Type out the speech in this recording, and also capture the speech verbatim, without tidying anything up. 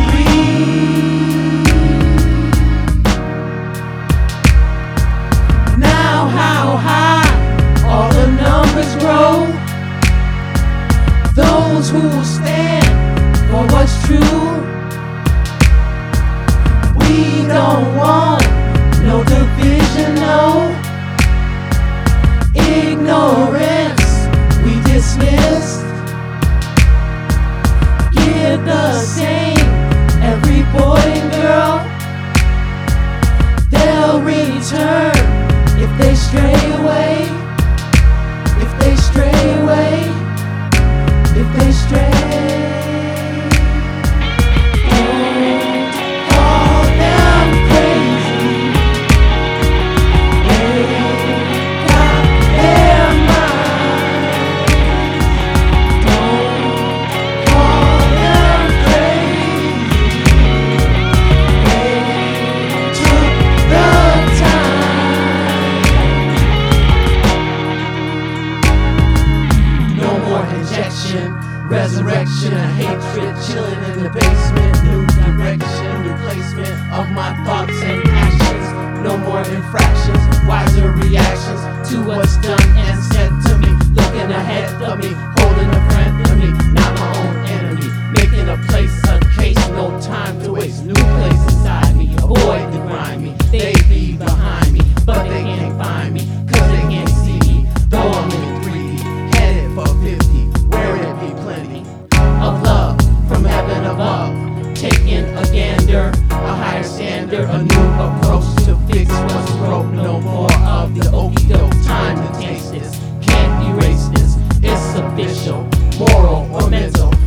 Now how high all the numbers grow. Those who will stand for what's true. We don't want no division, no ignorance we dismiss. Give the same every boy and girl. They'll return if they stray away. If they stray away. If they stray. Resurrection of hatred, chilling in the basement. New direction, new placement of my thoughts and actions. No more infractions, wiser reactions to what's done and said to me. Looking ahead of me, holding a friend of me, not my own enemy. Making a place, a case, no time to waste. New place inside me, avoid the grimy. They be behind me, but they can't find me, cause they can't see me. Though I'm in three D, headed for fifty. Where it be plenty of love from heaven above. Taking a gander, a higher standard, a new approach to fix what's broke. No more of the okie doke. Time to taste this, can't erase this. It's official, moral or mental.